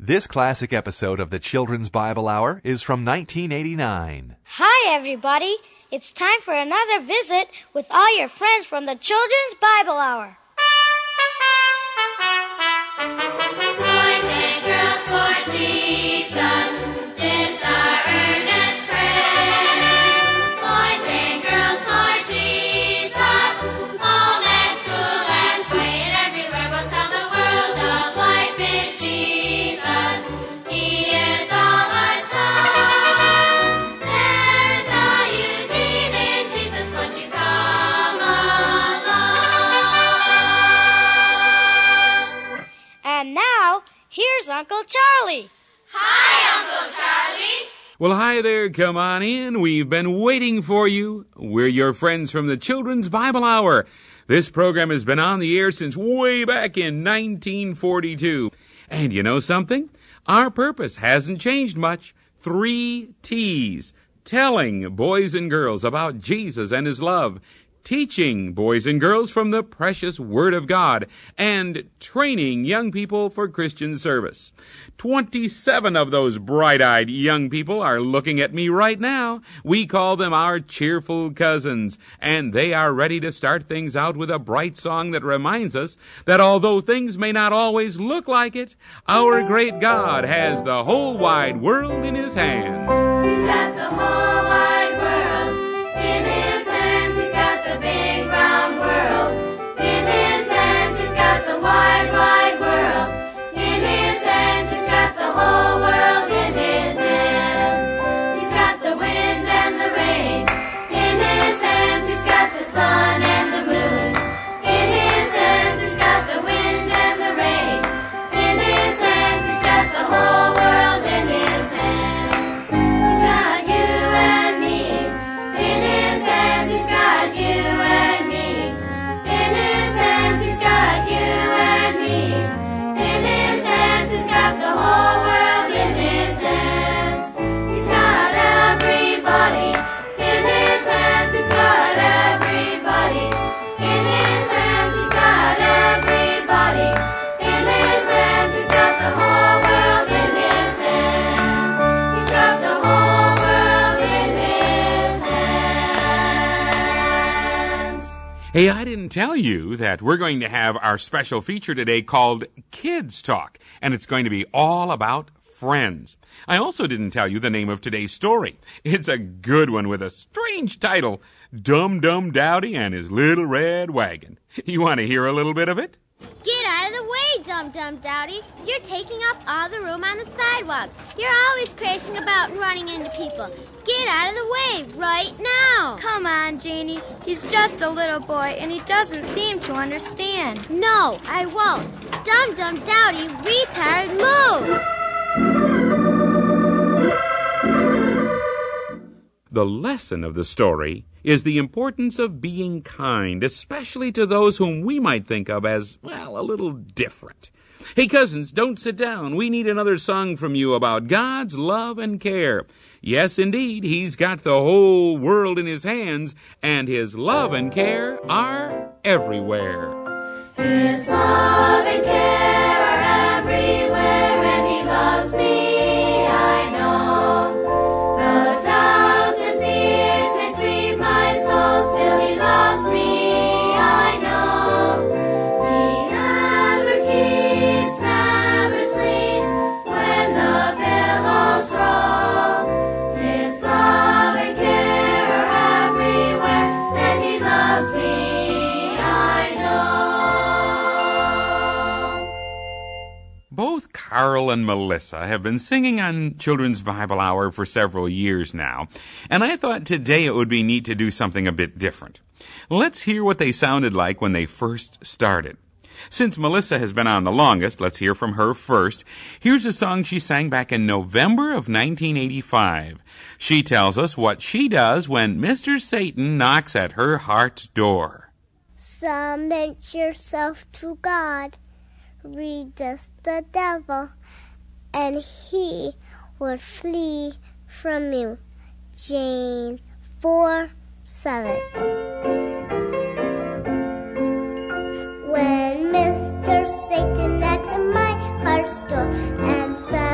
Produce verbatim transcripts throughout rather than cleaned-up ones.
This classic episode of the Children's Bible Hour is from nineteen eighty-nine. Hi, everybody. It's time for another visit with all your friends from the Children's Bible Hour. Boys and girls for Jesus, this our earnest prayer. Boys and girls for Jesus, home and school and play and everywhere we'll tell the world of life in Jesus. He is all our song. There is all you need in Jesus. Won't you come along? And now, here's Uncle Charlie. Hi, Uncle Charlie. Well, hi there. Come on in. We've been waiting for you. We're your friends from the Children's Bible Hour. This program has been on the air since way back in nineteen forty-two. And you know something? Our purpose hasn't changed much. Three T's. Telling boys and girls about Jesus and his love. Teaching boys and girls from the precious Word of God, and training young people for Christian service. Twenty-seven of those bright-eyed young people are looking at me right now. We call them our cheerful cousins, and they are ready to start things out with a bright song that reminds us that although things may not always look like it, our great God has the whole wide world in his hands. He's got the whole wide world in his hands. He's got the big round world in his hands. He's got the wide, wide world in his hands. He's got the whole world in his hands. He's got the wind and the rain in his hands. He's got the sun and the moon in his hands. He's got the wind and the rain in his hands. He's got the whole world in his hands. He's got you and me in his hands. He's got you and me in his hands. He's got you and me in his hands. He's got the whole world in his hands. He's got everybody in his hands. He's got everybody in his hands. He's got everybody in his hands. He's got the whole world in his hands. He's got the whole world in his hands. Hey, I didn't tell you that we're going to have our special feature today called Kids Talk, and it's going to be all about friends. I also didn't tell you the name of today's story. It's a good one with a strange title, Dum Dum Dowdy and His Little Red Wagon. You want to hear a little bit of it? Get out of the way, Dum Dum Dowdy. You're taking up all the room on the sidewalk. You're always crashing about and running into people. Get out of the way right now. Come on, Janie. He's just a little boy, and he doesn't seem to understand. No, I won't. Dum Dum Dowdy, retard, move. The lesson of the story is the importance of being kind, especially to those whom we might think of as, well, a little different. Hey, cousins, don't sit down. We need another song from you about God's love and care. Yes, indeed, he's got the whole world in his hands, and his love and care are everywhere. His love and care are everywhere, and he loves me, I know. The doubts and fears may sweep my soul, still he loves me, I know. He never keeps, never sleeps, when the billows roll. His love and care are everywhere, and he loves me, I know. Both Carl and Melissa have been singing on Children's Bible Hour for several years now, and I thought today it would be neat to do something a bit different. Let's hear what they sounded like when they first started. Since Melissa has been on the longest, let's hear from her first. Here's a song she sang back in November of nineteen eighty-five. She tells us what she does when Mister Satan knocks at her heart's door. Submit yourself to God. Resist the devil, and he will flee from you. James four seven. When Mister Satan knocks at my heart's door and says,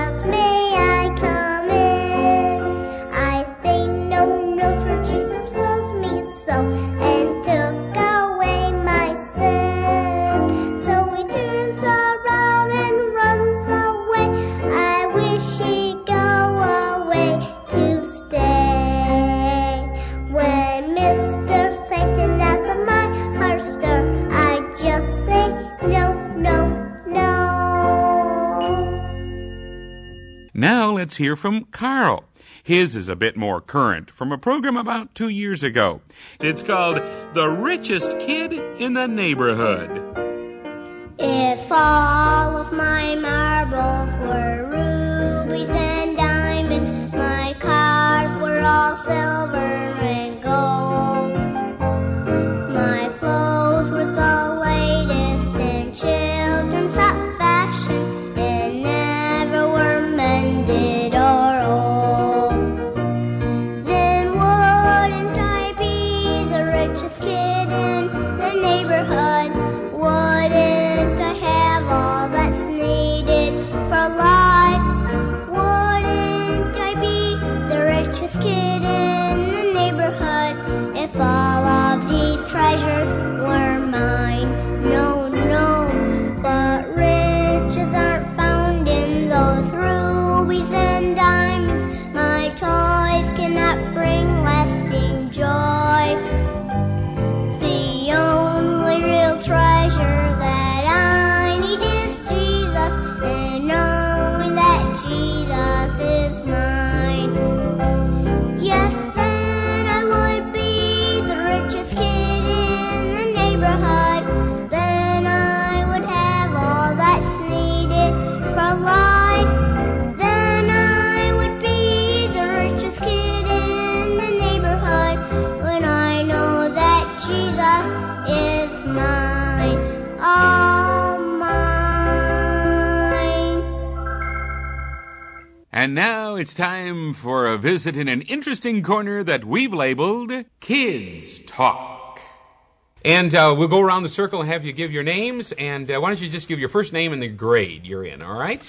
Now let's hear from Carl. His is a bit more current, from a program about two years ago. It's called The Richest Kid in the Neighborhood. If all of my marbles were rubies and diamonds, my cars were all silver and gold. My clothes were the latest in children's hot fashion and never were mended or old. Then wouldn't I be the richest kid in the neighborhood? Wouldn't I have all that's needed for life? Wouldn't I be the richest kid in the neighborhood if all of these treasures were mine? No, no, but riches aren't found in those rubies and diamonds. My toys cannot bring lasting joy. The only real treasure that I need is Jesus, and knowing that Jesus is mine. Yes, then I would be the richest kid in the neighborhood. Then I would have all that's needed for life. Then I would be the richest kid in the neighborhood when I know that Jesus is mine, all mine. And now it's time for a visit in an interesting corner that we've labeled Kids Talk. And uh, we'll go around the circle and have you give your names. And uh, why don't you just give your first name and the grade you're in, all right?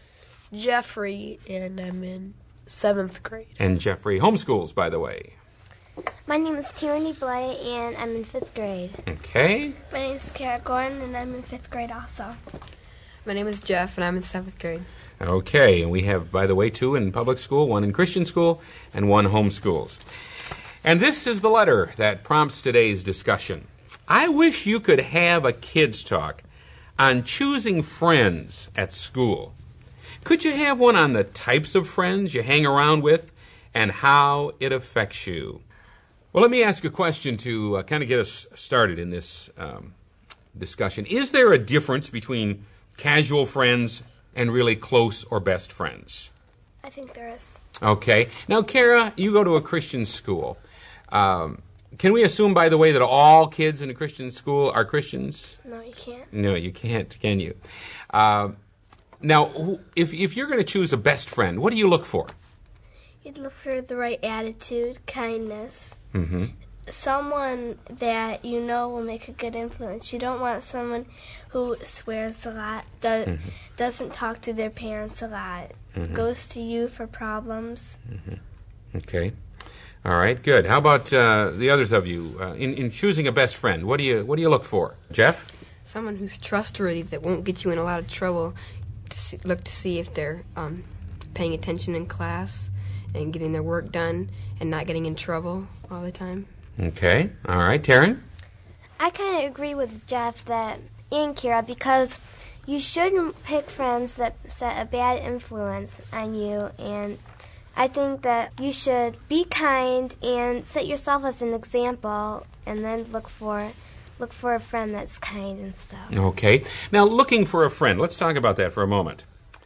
Jeffrey, and I'm in seventh grade. And Jeffrey homeschools, by the way. My name is Tierney Blay, and I'm in fifth grade. Okay. My name is Kara Gordon, and I'm in fifth grade also. My name is Jeff, and I'm in seventh grade. Okay, and we have, by the way, two in public school, one in Christian school, and one homeschools. And this is the letter that prompts today's discussion. I wish you could have a kids' talk on choosing friends at school. Could you have one on the types of friends you hang around with and how it affects you? Well, let me ask a question to uh, kind of get us started in this um, discussion. Is there a difference between casual friends and really close or best friends? I think there is. Okay. Now, Kara, you go to a Christian school. Um, can we assume, by the way, that all kids in a Christian school are Christians? No, you can't. No, you can't, can you? Uh, now, if, if you're going to choose a best friend, what do you look for? You'd look for the right attitude, kindness. Mm-hmm. Someone that you know will make a good influence. You don't want someone who swears a lot, does, mm-hmm. doesn't talk to their parents a lot, mm-hmm. goes to you for problems. Mm-hmm. Okay. All right, good. How about uh, the others of you? Uh, in, in choosing a best friend, what do you what do you look for? Jeff? Someone who's trustworthy, that won't get you in a lot of trouble. To see, look to see if they're um, paying attention in class and getting their work done and not getting in trouble all the time. Okay. All right. Taryn? I kind of agree with Jeff that and Kira, because you shouldn't pick friends that set a bad influence on you, and I think that you should be kind and set yourself as an example, and then look for look for a friend that's kind and stuff. Okay. Now, looking for a friend. Let's talk about that for a moment.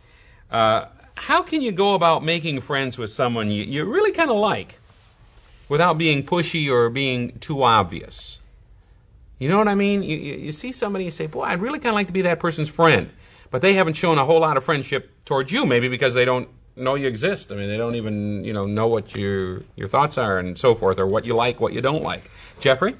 Uh, how can you go about making friends with someone you, you really kind of like without being pushy or being too obvious? You know what I mean? You, you, you see somebody and say, boy, I'd really kind of like to be that person's friend, but they haven't shown a whole lot of friendship towards you, maybe because they don't know you exist. I mean, they don't even, you know, know what your your thoughts are and so forth, or what you like, what you don't like. Jeffrey?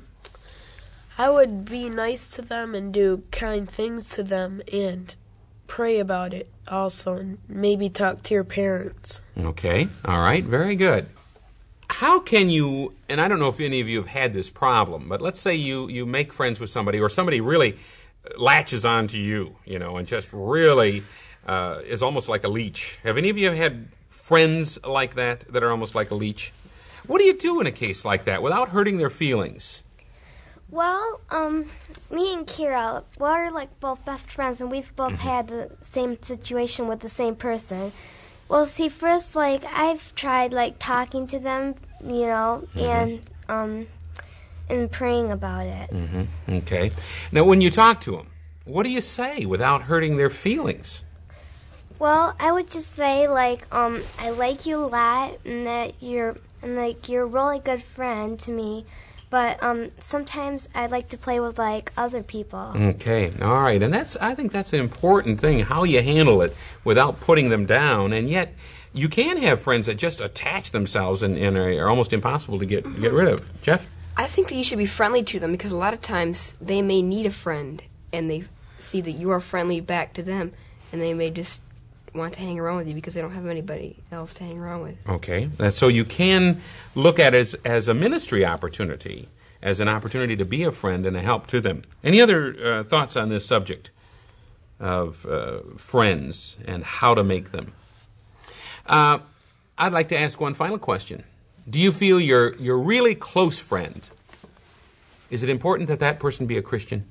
I would be nice to them and do kind things to them and pray about it also, and maybe talk to your parents. Okay. All right. Very good. How can you, and I don't know if any of you have had this problem, but let's say you, you make friends with somebody, or somebody really latches on to you, you know, and just really uh, is almost like a leech. Have any of you had friends like that, that are almost like a leech? What do you do in a case like that without hurting their feelings? Well, um, me and Kira, we're like both best friends, and we've both mm-hmm. had the same situation with the same person. Well, see, first, like, I've tried, like, talking to them, you know, Mm-hmm. and, um, and praying about it. Mm-hmm. Okay. Now, when you talk to them, what do you say without hurting their feelings? Well, I would just say, like, um, I like you a lot, and that you're, and, like, you're a really good friend to me, but, um, sometimes I'd like to play with, like, other people. Okay, all right, and that's I think that's an important thing, how you handle it without putting them down, and yet you can have friends that just attach themselves and, and are, are almost impossible to get get rid of. Jeff? I think that you should be friendly to them because a lot of times they may need a friend and they see that you are friendly back to them, and they may just want to hang around with you because they don't have anybody else to hang around with. Okay, and so you can look at it as, as a ministry opportunity, as an opportunity to be a friend and a help to them. Any other uh, thoughts on this subject of uh, friends and how to make them? Uh, I'd like to ask one final question. Do you feel your your really close friend, is it important that that person be a Christian?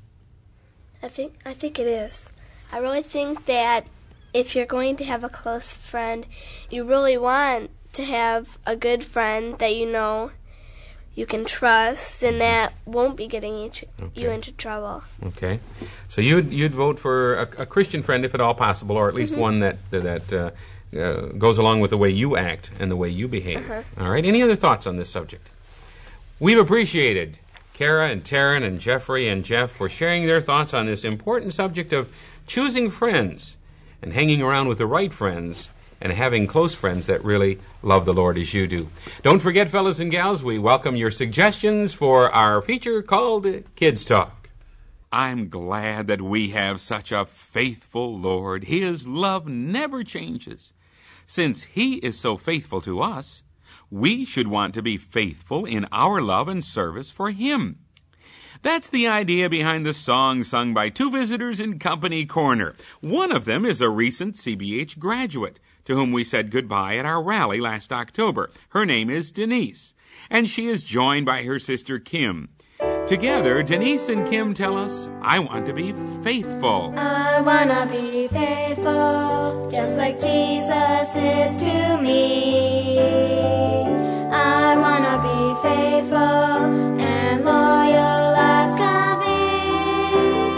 I think I think it is. I really think that if you're going to have a close friend, you really want to have a good friend that you know you can trust and that won't be getting you, tr- Okay. you into trouble. Okay, so you'd you'd vote for a, a Christian friend if at all possible, or at least Mm-hmm. one that that uh, uh, goes along with the way you act and the way you behave. Uh-huh. All right. Any other thoughts on this subject? We've appreciated Kara and Taryn and Jeffrey and Jeff for sharing their thoughts on this important subject of choosing friends and hanging around with the right friends and having close friends that really love the Lord as you do. Don't forget, fellas and gals, we welcome your suggestions for our feature called Kids Talk. I'm glad that we have such a faithful Lord. His love never changes. Since He is so faithful to us, we should want to be faithful in our love and service for Him. That's the idea behind the song sung by two visitors in Company Corner. One of them is a recent C B H graduate to whom we said goodbye at our rally last October. Her name is Denise, and she is joined by her sister Kim. Together, Denise and Kim tell us, I want to be faithful. I wanna be faithful, just like Jesus is to me. I wanna be faithful and loyal as can be.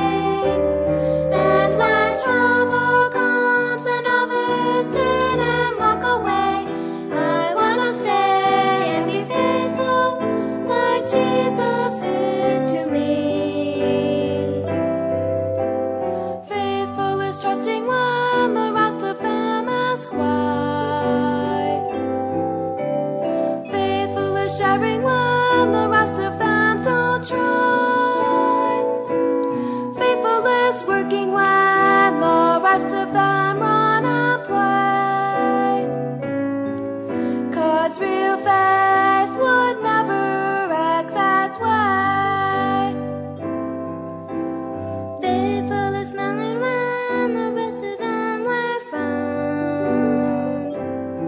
And when trouble comes and others turn and walk away, I wanna stay and be faithful like Jesus is to me. Faithful is trusting when the rest of them ask why. Faithful is sharing when the rest of them don't try. Faithful is working when the rest of them run and play. 'Cause real faith would never act that way. Faithful is smiling when the rest of them were found.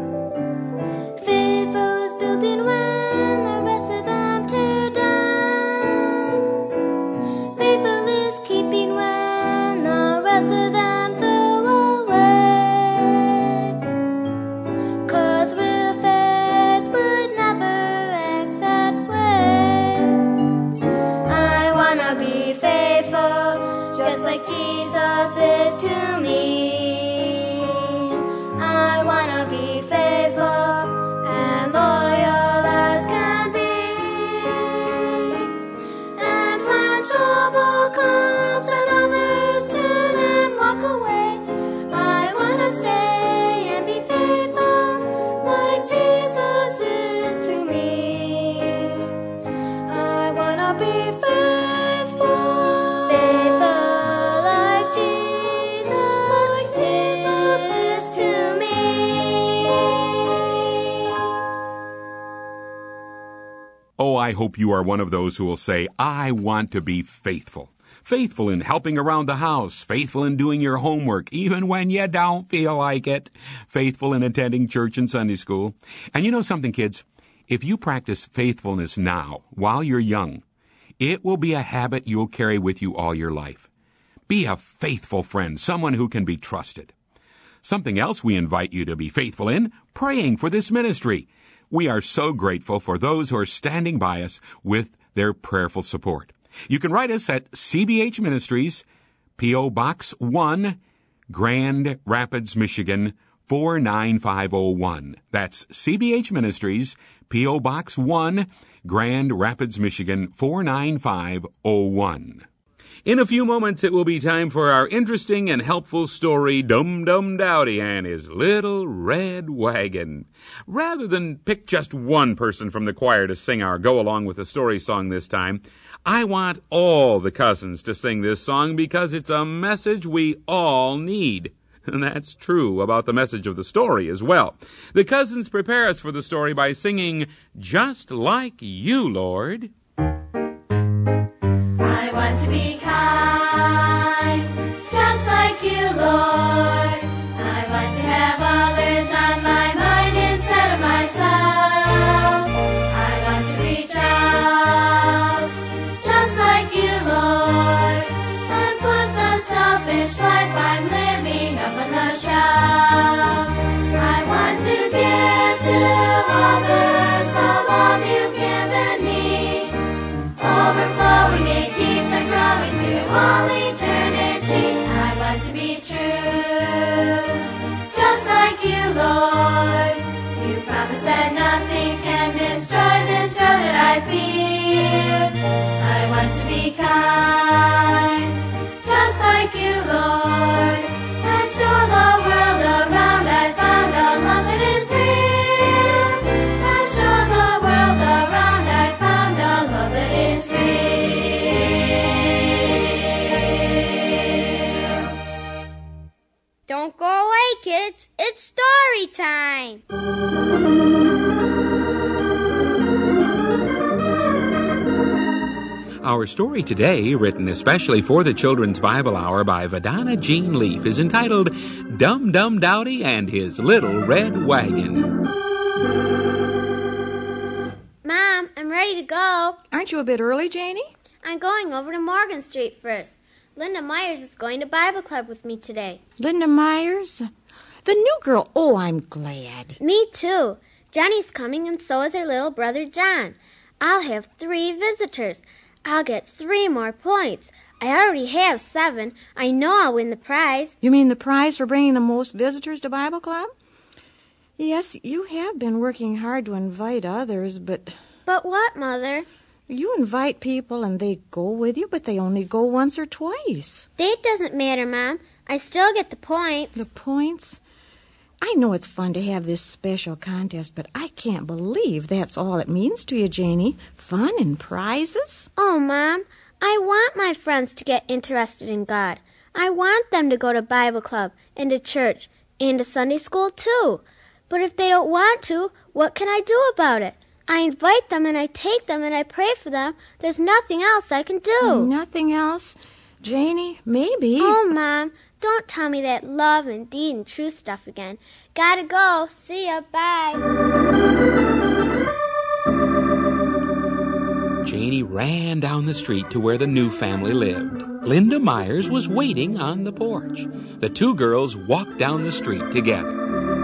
Faithful is building when the rest of them tear down. Faithful is keeping when the rest of them throw away. 'Cause real faith would never act that way. I wanna be faithful, just like Jesus is to me. I wanna be faithful and loyal as can be. And when trouble comes and others turn and walk away, I wanna stay and be faithful like Jesus is to me. I wanna be faithful, faithful like Jesus, like Jesus is to me. Oh, I hope you are one of those who will say, I want to be faithful. Faithful in helping around the house. Faithful in doing your homework, even when you don't feel like it. Faithful in attending church and Sunday school. And you know something, kids? If you practice faithfulness now, while you're young, it will be a habit you'll carry with you all your life. Be a faithful friend, someone who can be trusted. Something else we invite you to be faithful in, praying for this ministry. We are so grateful for those who are standing by us with their prayerful support. You can write us at C B H Ministries, P O. Box one, Grand Rapids, Michigan, four nine five oh one. That's C B H Ministries, P O. Box one, Grand Rapids, Michigan, four nine five oh one. In a few moments, it will be time for our interesting and helpful story, Dum Dum Dowdy and His Little Red Wagon. Rather than pick just one person from the choir to sing our go-along with the story song this time, I want all the cousins to sing this song because it's a message we all need. And that's true about the message of the story as well. The cousins prepare us for the story by singing, Just Like You, Lord. I want to be kind, just like you, Lord. I want to have others on my mind instead of myself. I want to reach out, just like you, Lord, and put the selfish life I'm living up on the shelf. I want to give to others the love you've given me, overflowing, it keeps on growing through all eternity. I want to be true, just like you, Lord. You promised that nothing can destroy this joy that I feel. I want to be kind, just like you, Lord, and show the world around I found a love that is real. And show the world around I found a love that is real. Don't go away, kids. It's story time. Our story today, written especially for the Children's Bible Hour by Vidana Jean Leaf, is entitled Dum Dum Dowdy and His Little Red Wagon. Mom, I'm ready to go. Aren't you a bit early, Janie? I'm going over to Morgan Street first. Linda Myers is going to Bible Club with me today. Linda Myers? The new girl. Oh, I'm glad. Me too. Jenny's coming and so is her little brother John. I'll have three visitors. I'll get three more points. I already have seven. I know I'll win the prize. You mean the prize for bringing the most visitors to Bible Club? Yes, you have been working hard to invite others, but... But what, Mother? You invite people and they go with you, but they only go once or twice. That doesn't matter, Mom. I still get the points. The points? I know it's fun to have this special contest, but I can't believe that's all it means to you, Janie. Fun and prizes? Oh, Mom, I want my friends to get interested in God. I want them to go to Bible Club and to church and to Sunday school, too. But if they don't want to, what can I do about it? I invite them and I take them and I pray for them. There's nothing else I can do. Nothing else? Janie, maybe. Oh, Mom, don't tell me that love and deed and true stuff again. Gotta go. See ya. Bye. Janie ran down the street to where the new family lived. Linda Myers was waiting on the porch. The two girls walked down the street together.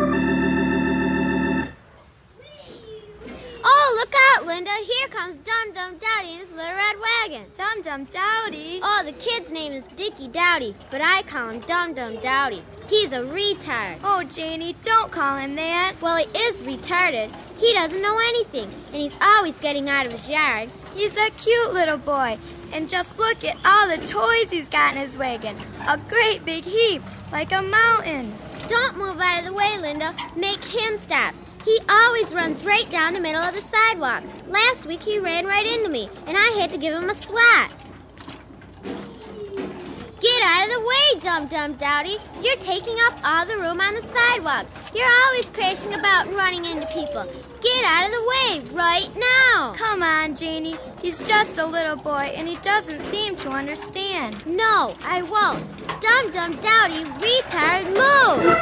Oh, look out, Linda. Here comes Dum Dum Dowdy in his little red wagon. Dum Dum Dowdy? Oh, the kid's name is Dickie Dowdy, but I call him Dum Dum Dowdy. He's a retard. Oh, Janie, don't call him that. Well, he is retarded. He doesn't know anything, and he's always getting out of his yard. He's a cute little boy, and just look at all the toys he's got in his wagon. A great big heap, like a mountain. Don't move out of the way, Linda. Make him stop. He always runs right down the middle of the sidewalk. Last week he ran right into me, and I had to give him a swat. Get out of the way, Dum Dum Dowdy. You're taking up all the room on the sidewalk. You're always crashing about and running into people. Get out of the way right now. Come on, Janie. He's just a little boy, and he doesn't seem to understand. No, I won't. Dum Dum Dowdy, retard, move!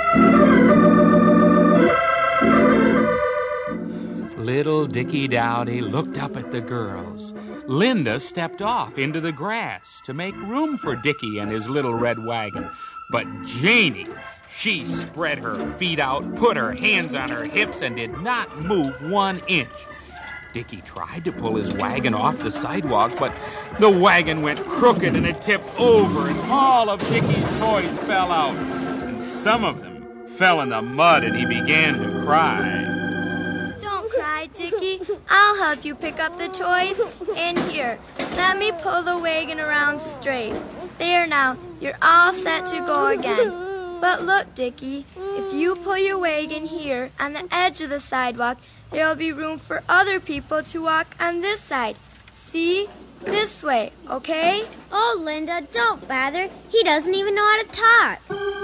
Little Dickie Dowdy looked up at the girls. Linda stepped off into the grass to make room for Dickie and his little red wagon. But Janie, she spread her feet out, put her hands on her hips, and did not move one inch. Dickie tried to pull his wagon off the sidewalk, but the wagon went crooked and it tipped over, and all of Dickie's toys fell out. And some of them fell in the mud, and he began to cry. Don't cry, Dickie. I'll help you pick up the toys. And here, let me pull the wagon around straight. There now, you're all set to go again. But look, Dickie, if you pull your wagon here on the edge of the sidewalk, there'll be room for other people to walk on this side. See? This way, okay? Oh, Linda, don't bother. He doesn't even know how to talk.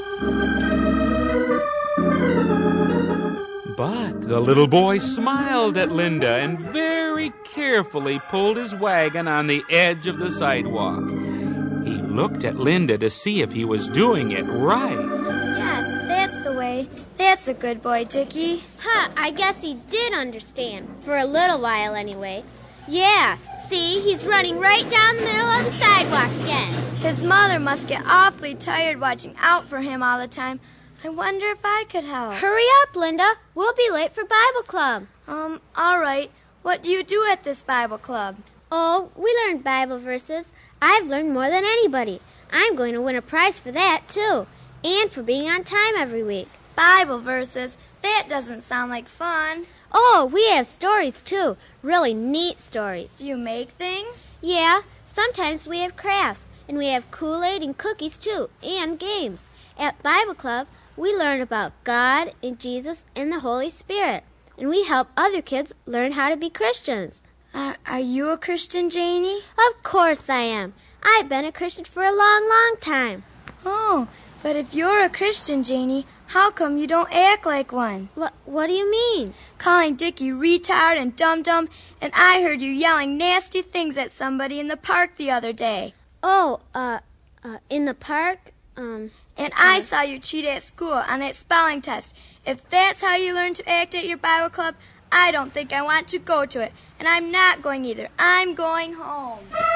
But the little boy smiled at Linda and very carefully pulled his wagon on the edge of the sidewalk. He looked at Linda to see if he was doing it right. Yes, that's the way. That's a good boy, Dickie. Huh, I guess he did understand. For a little while, anyway. Yeah, see, he's running right down the middle of the sidewalk again. His mother must get awfully tired watching out for him all the time. I wonder if I could help. Hurry up, Linda. We'll be late for Bible club. Um, all right. What do you do at this Bible club? Oh, we learn Bible verses. I've learned more than anybody. I'm going to win a prize for that, too. And for being on time every week. Bible verses? That doesn't sound like fun. Oh, we have stories, too. Really neat stories. Do you make things? Yeah. Sometimes we have crafts. And we have Kool-Aid and cookies, too. And games. At Bible Club, we learn about God and Jesus and the Holy Spirit. And we help other kids learn how to be Christians. Uh, are you a Christian, Janie? Of course I am. I've been a Christian for a long, long time. Oh, but if you're a Christian, Janie, how come you don't act like one? What, what do you mean? Calling Dickie retard and dum-dum, and I heard you yelling nasty things at somebody in the park the other day. Oh, uh, uh in the park? Um... And I saw you cheat at school on that spelling test. If that's how you learn to act at your Bible club, I don't think I want to go to it. And I'm not going either. I'm going home.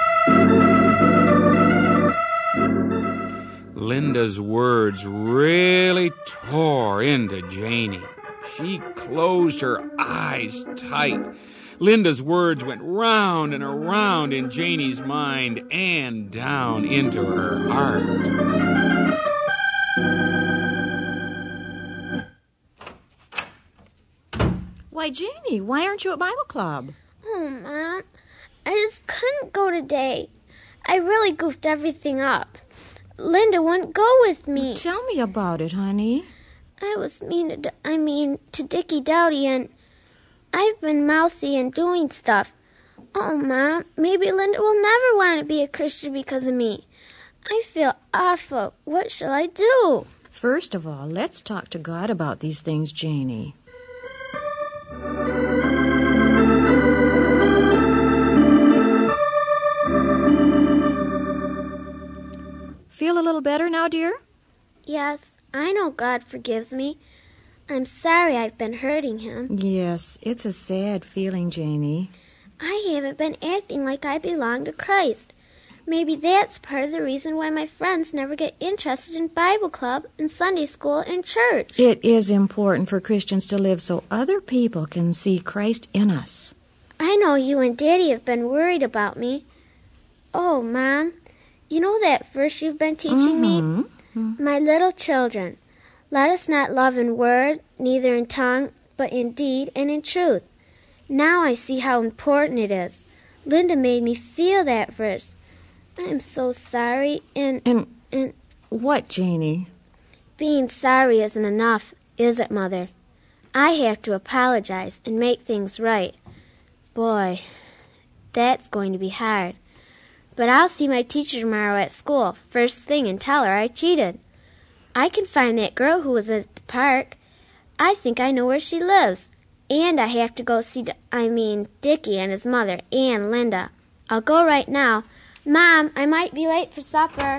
Linda's words really tore into Janie. She closed her eyes tight. Linda's words went round and around in Janie's mind and down into her heart. Why, Janie, why aren't you at Bible Club? Oh, Mom, I just couldn't go today. I really goofed everything up. Linda wouldn't go with me. Tell me about it, honey. I was mean to, I mean, to Dickie Dowdy, and I've been mouthy and doing stuff. Oh, Mom, maybe Linda will never want to be a Christian because of me. I feel awful. What shall I do? First of all, let's talk to God about these things, Janie. Feel a little better now, dear? Yes, I know God forgives me. I'm sorry I've been hurting him. Yes, it's a sad feeling, Janie. I haven't been acting like I belong to Christ. Maybe that's part of the reason why my friends never get interested in Bible club and Sunday school and church. It is important for Christians to live so other people can see Christ in us. I know you and Daddy have been worried about me. Oh, Mom, you know that verse you've been teaching Mm-hmm. me? My little children, let us not love in word, neither in tongue, but in deed and in truth. Now I see how important it is. Linda made me feel that verse. I'm so sorry, and... And, and what, Janie? Being sorry isn't enough, is it, Mother? I have to apologize and make things right. Boy, that's going to be hard. But I'll see my teacher tomorrow at school, first thing, and tell her I cheated. I can find that girl who was at the park. I think I know where she lives. And I have to go see, D- I mean, Dickie and his mother, and Linda. I'll go right now. Mom, I might be late for supper.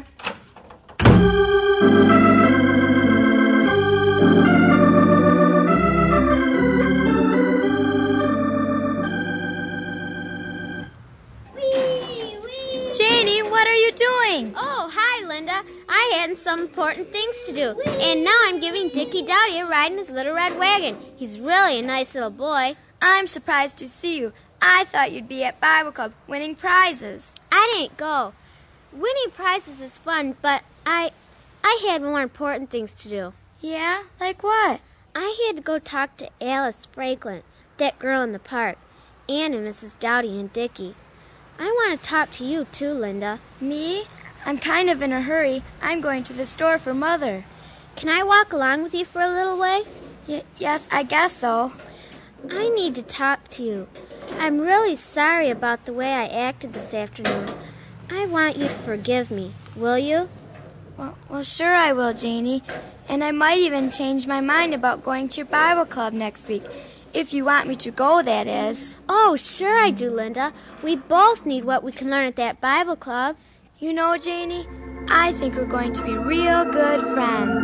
Janie, what are you doing? Oh, hi, Linda. I I had some important things to do, and now I'm giving Dickie Dowdy a ride in his little red wagon. He's really a nice little boy. I'm surprised to see you. I thought you'd be at Bible Club winning prizes. I didn't go. Winning prizes is fun, but I I had more important things to do. Yeah? Like what? I had to go talk to Alice Franklin, that girl in the park, Ann and Missus Dowdy and Dickie. I want to talk to you too, Linda. Me? I'm kind of in a hurry. I'm going to the store for Mother. Can I walk along with you for a little way? Y- yes, I guess so. I need to talk to you. I'm really sorry about the way I acted this afternoon. I want you to forgive me. Will you? Well, well, sure I will, Janie. And I might even change my mind about going to your Bible Club next week. If you want me to go, that is. Oh, sure I do, Linda. We both need what we can learn at that Bible Club. You know, Janie, I think we're going to be real good friends.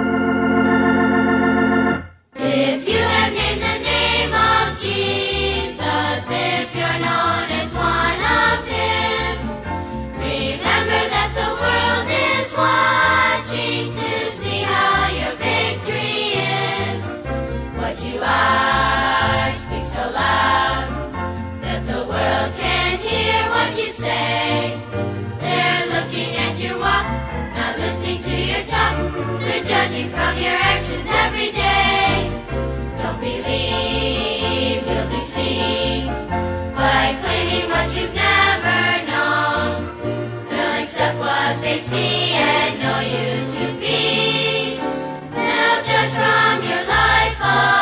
If you have named the name of Jesus, if you're known as one of His, remember that the world is watching to see how your victory is. What you are, speak so loud that the world can't hear what you say. They're looking at your walk, not listening to your talk. They're judging from your actions every day. Don't believe you'll deceive by claiming what you've never known. They'll accept what they see and know you to be. They'll judge from your life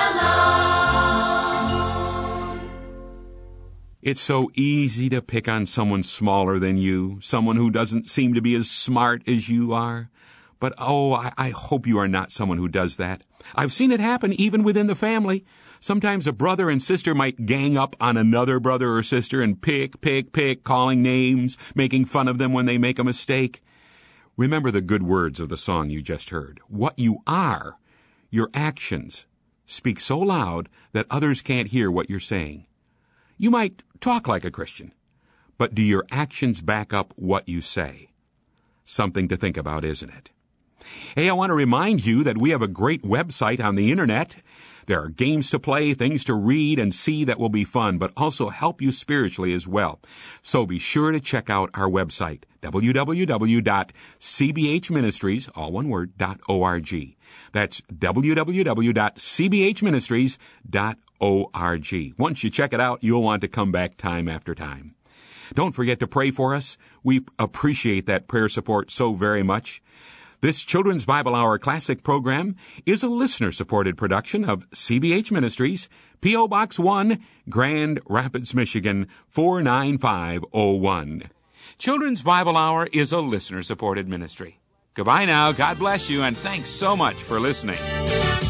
alone. It's so easy to pick on someone smaller than you, someone who doesn't seem to be as smart as you are. But, oh, I, I hope you are not someone who does that. I've seen it happen even within the family. Sometimes a brother and sister might gang up on another brother or sister and pick, pick, pick, calling names, making fun of them when they make a mistake. Remember the good words of the song you just heard. What you are, your actions, speak so loud that others can't hear what you're saying. You might talk like a Christian, but do your actions back up what you say? Something to think about, isn't it? Hey, I want to remind you that we have a great website on the Internet. There are games to play, things to read and see that will be fun, but also help you spiritually as well. So be sure to check out our website, w w w dot c b h ministries, all one word, .org. That's w w w dot c b h ministries dot org. Once you check it out, you'll want to come back time after time. Don't forget to pray for us. We appreciate that prayer support so very much. This Children's Bible Hour Classic program is a listener-supported production of C B H Ministries, P O. Box one, Grand Rapids, Michigan, four nine five oh one. Children's Bible Hour is a listener-supported ministry. Goodbye now. God bless you, and thanks so much for listening.